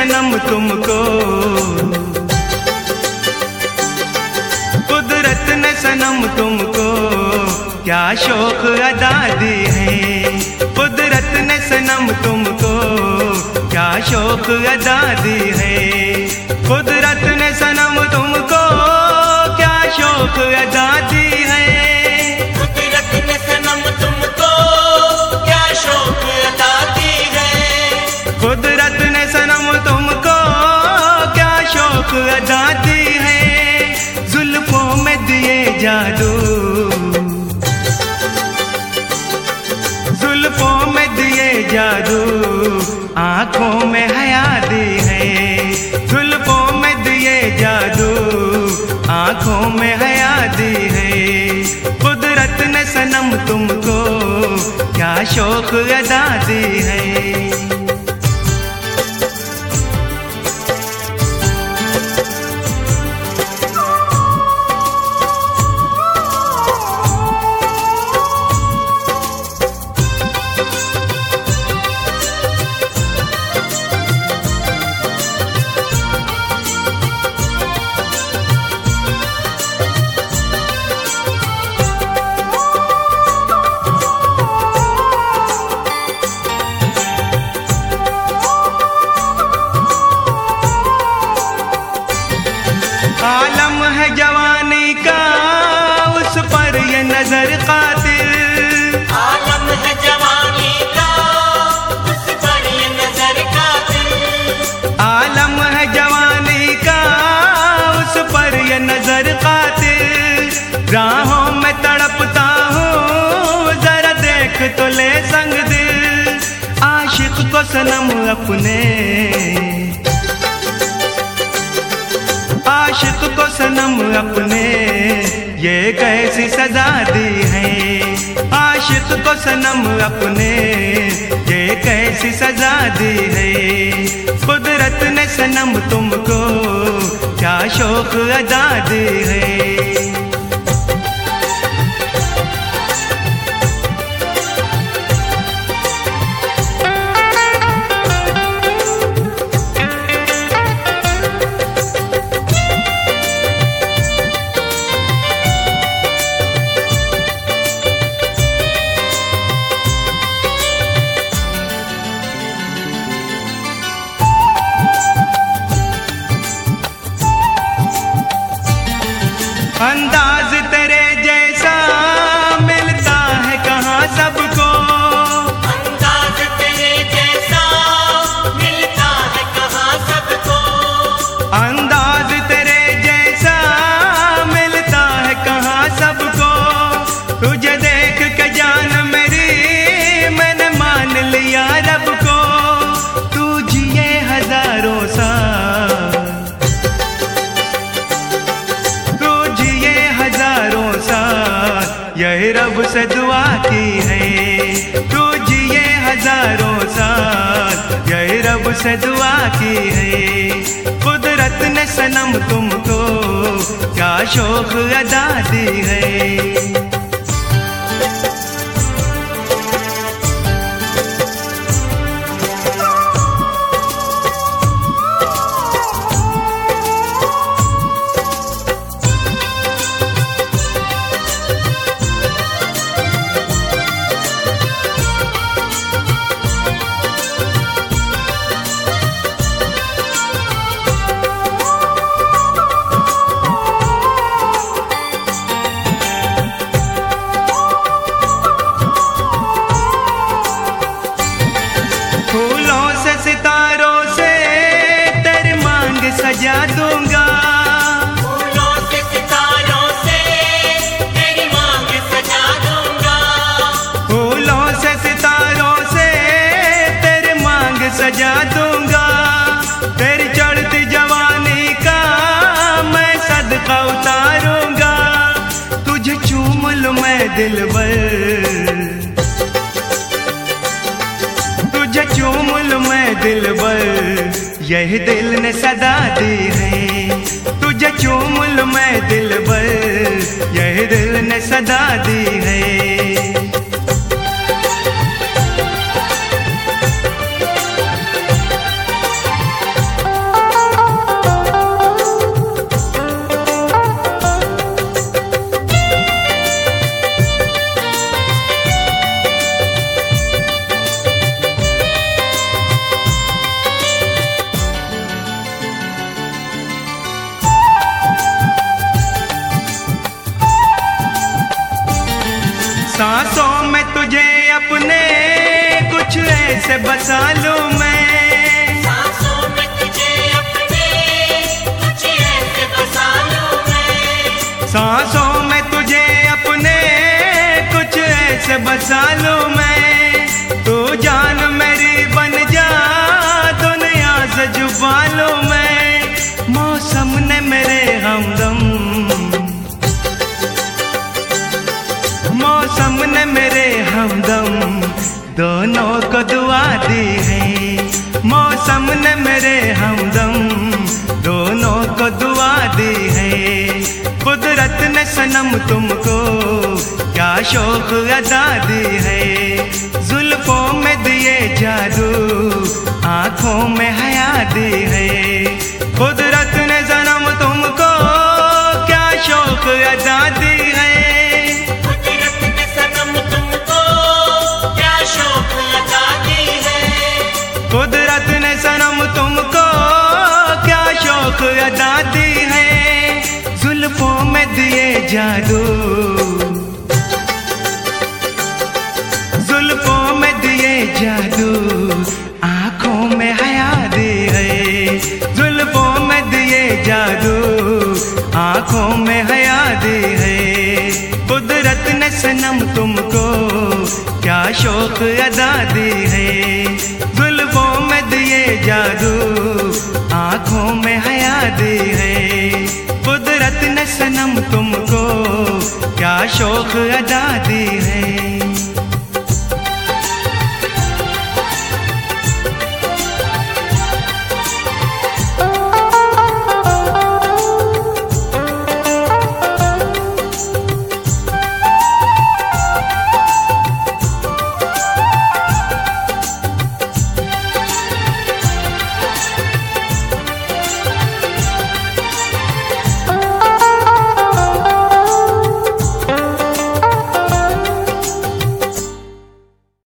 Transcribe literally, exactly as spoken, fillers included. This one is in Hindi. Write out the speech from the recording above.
सनम तुमको, कुदरत ने सनम तुमको क्या शौक अदा दी है। कुदरत ने सनम तुमको क्या शौक अदा दी है। कुदरत ने सनम तुमको क्या शौक अदा दी है। कुदरत ने सनम तुमको क्या शौक अदा दी है। कुदरत ने सनम तुमको क्या शौक अदा दी है। जुल्फों में दिए जादू, जुल्फों में दिए जादू, आंखों में हया दी है। जुल्फों में दिए जादू, आंखों में हया दी है। कुदरत ने सनम तुमको क्या शौक अदा दी है। आलम है जवानी का उस पर ये नजर कातिल। आलम है जवानी का उस पर ये नजर कातिल। आलम है जवानी का उस पर ये नजर कातिल। राहों में तड़पता हूँ जरा देख तो ले संग दिल। आशिक को सनम अपने, आशिक को सनम अपने ये कैसी सजा दी है। आशिक को सनम अपने ये कैसी सजा दी है। कुदरत ने सनम तुमको क्या शौक अदा दी है। अंदाज तेरे जैसा मिलता है कहाँ सबको। अंदाज तेरे जैसा मिलता है कहाँ सबको। अंदाज तेरे जैसा मिलता है कहाँ सबको। तुझे देख के जान मेरी मैंने मान लिया रब को। तू जिए हजारों साल, हजारों साल यही रब से दुआ की है। तू जिए हजारों साल यही रब से दुआ की है। कुदरत ने सनम तुमको क्या शौक अदा दी है। फूलों से सितारों से तेरी मांग सजा दूंगा। फूलों से सितारों से तेरी मांग सजा दूंगा। फूलों से सितारों से तेरी मांग सजा दूंगा। तेरी चढ़ती जवानी का मैं सदका उतारूंगा। तुझे चूम लूं मैं दिलबर, तुझे चूम लूं मैं दिलबर यही दिल ने सदा दी है। तुझे चूम लूं मैं दिलबर यही दिल ने सदा दी है। सांसों में तुझे अपने कुछ ऐसे बसा लूं मैं, सांसों में तुझे अपने कुछ ऐसे बसा लूं मैं, सांसों में तुझे अपने कुछ ऐसे बसा लूं मैं। तू जान मेरी बन जा, दुनिया से जुबा लूं मैं। मौसम ने मेरे हमदम, मौसम ने मेरे हमदम दोनों को दुआ दी है। मौसम ने मेरे हमदम दोनों को दुआ दी है। कुदरत ने सनम तुमको क्या शौक अदा दी है। जुल्फों में दिए जादू, आंखों में हया दी है। कुदरत ने सनम तुमको क्या शौक अदा दी है। कुदरत ने सनम तुमको क्या शौक अदा दी है। कुदरत ने सनम तुमको क्या शौक अदा दी है। जुल्फों में दिए जादू, जुल्फों में दिए जादू, आंखों में हया दी है। जुल्फों में दिए जादू, आंखों में हया दी है। कुदरत ने सनम तुमको क्या शौक अदा दी है। जुल्फों में दिए जादू, आंखों में हया दी है। कुदरत ने सनम तुमको क्या शौक अदा दी